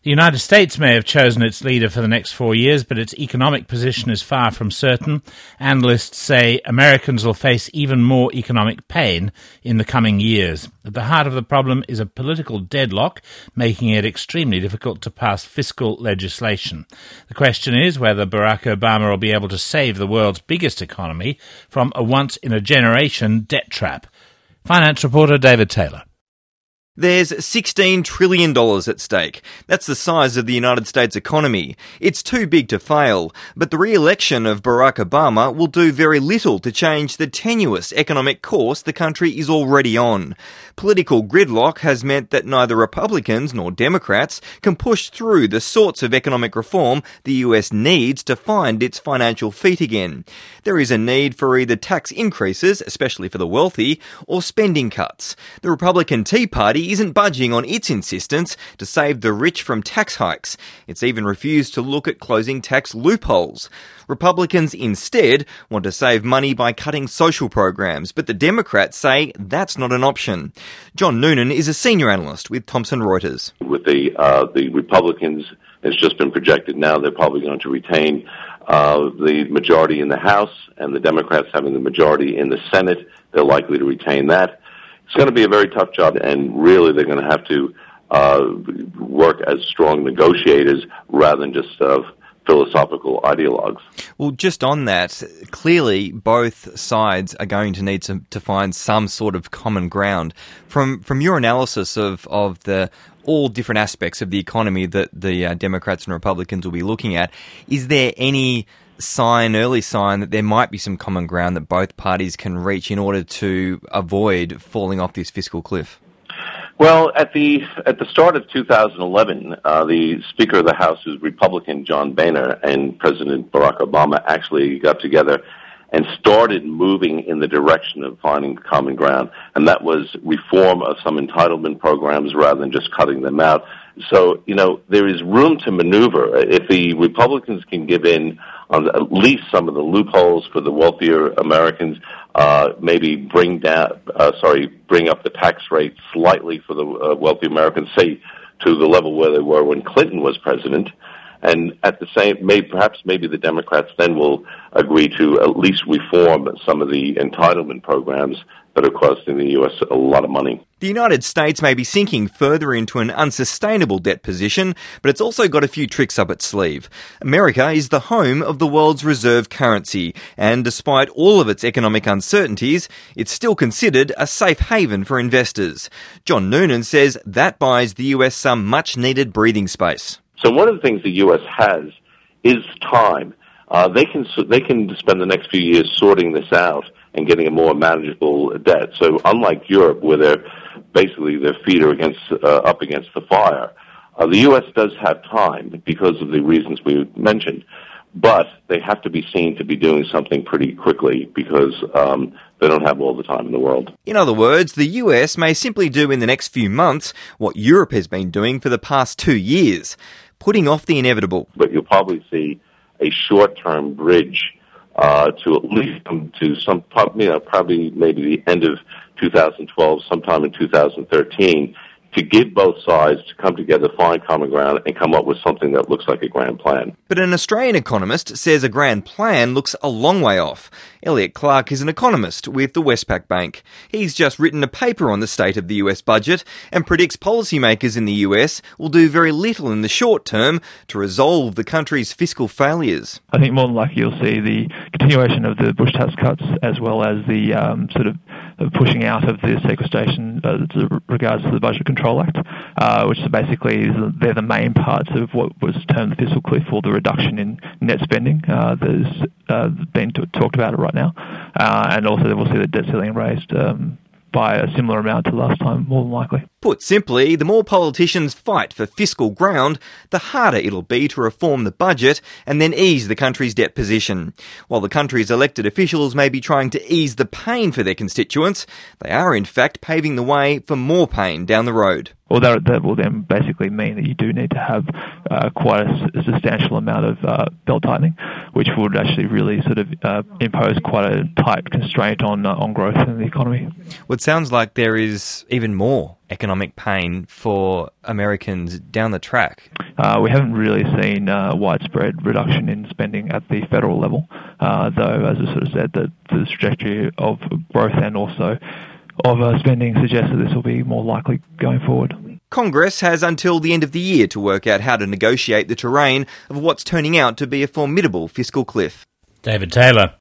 The United States may have chosen its leader for the next 4 years, but its economic position is far from certain. Analysts say Americans will face even more economic pain in the coming years. At the heart of the problem is a political deadlock, making it extremely difficult to pass fiscal legislation. The question is whether Barack Obama will be able to save the world's biggest economy from a once-in-a-generation debt trap. Finance reporter David Taylor. There's $16 trillion at stake. That's the size of the United States economy. It's too big to fail, but the re-election of Barack Obama will do very little to change the tenuous economic course the country is already on. Political gridlock has meant that neither Republicans nor Democrats can push through the sorts of economic reform the US needs to find its financial feet again. There is a need for either tax increases, especially for the wealthy, or spending cuts. The Republican Tea Party isn't budging on its insistence to save the rich from tax hikes. It's even refused to look at closing tax loopholes. Republicans instead want to save money by cutting social programs, but the Democrats say that's not an option. John Noonan is a senior analyst with Thomson Reuters. With the Republicans, it's just been projected now they're probably going to retain the majority in the House, and the Democrats having the majority in the Senate, they're likely to retain that. It's going to be a very tough job, and really they're going to have to work as strong negotiators rather than just philosophical ideologues. Well, just on that, clearly both sides are going to need to find some sort of common ground. From your analysis of the all different aspects of the economy that the Democrats and Republicans will be looking at, is there any early sign that there might be some common ground that both parties can reach in order to avoid falling off this fiscal cliff? Well, at the start of 2011, the Speaker of the House, who's Republican, John Boehner, and President Barack Obama actually got together and started moving in the direction of finding common ground, and that was reform of some entitlement programs rather than just cutting them out. So, there is room to maneuver. If the Republicans can give in on at least some of the loopholes for the wealthier Americans, maybe bring up the tax rate slightly for the wealthy Americans, say to the level where they were when Clinton was president. And at the same, maybe the Democrats then will agree to at least reform some of the entitlement programs that are costing the U.S. a lot of money. The United States may be sinking further into an unsustainable debt position, but it's also got a few tricks up its sleeve. America is the home of the world's reserve currency, and despite all of its economic uncertainties, it's still considered a safe haven for investors. John Noonan says that buys the US some much-needed breathing space. So one of the things the U.S. has is time. They can spend the next few years sorting this out and getting a more manageable debt. So unlike Europe, where their feet are up against the fire, the U.S. does have time because of the reasons we mentioned. But they have to be seen to be doing something pretty quickly because they don't have all the time in the world. In other words, the US may simply do in the next few months what Europe has been doing for the past 2 years, putting off the inevitable. But you'll probably see a short-term bridge to at least come to some, probably maybe the end of 2012, sometime in 2013, to give both sides to come together, find common ground, and come up with something that looks like a grand plan. But an Australian economist says a grand plan looks a long way off. Elliot Clark is an economist with the Westpac Bank. He's just written a paper on the state of the US budget and predicts policymakers in the US will do very little in the short term to resolve the country's fiscal failures. I think more than likely you'll see the continuation of the Bush tax cuts as well as the pushing out of the sequestration as regards to the Budget Control Act, which is basically they're the main parts of what was termed the fiscal cliff, or the reduction in net spending that has been talked about right now, and also we'll see the debt ceiling raised by a similar amount to last time, more than likely. Put simply, the more politicians fight for fiscal ground, the harder it'll be to reform the budget and then ease the country's debt position. While the country's elected officials may be trying to ease the pain for their constituents, they are in fact paving the way for more pain down the road. Well, that will then basically mean that you do need to have quite a substantial amount of belt tightening, which would actually really impose quite a tight constraint on growth in the economy. Well, it sounds like there is even more economic pain for Americans down the track? We haven't really seen widespread reduction in spending at the federal level, though, as I sort of said, that the trajectory of growth and also of spending suggests that this will be more likely going forward. Congress has until the end of the year to work out how to negotiate the terrain of what's turning out to be a formidable fiscal cliff. David Taylor.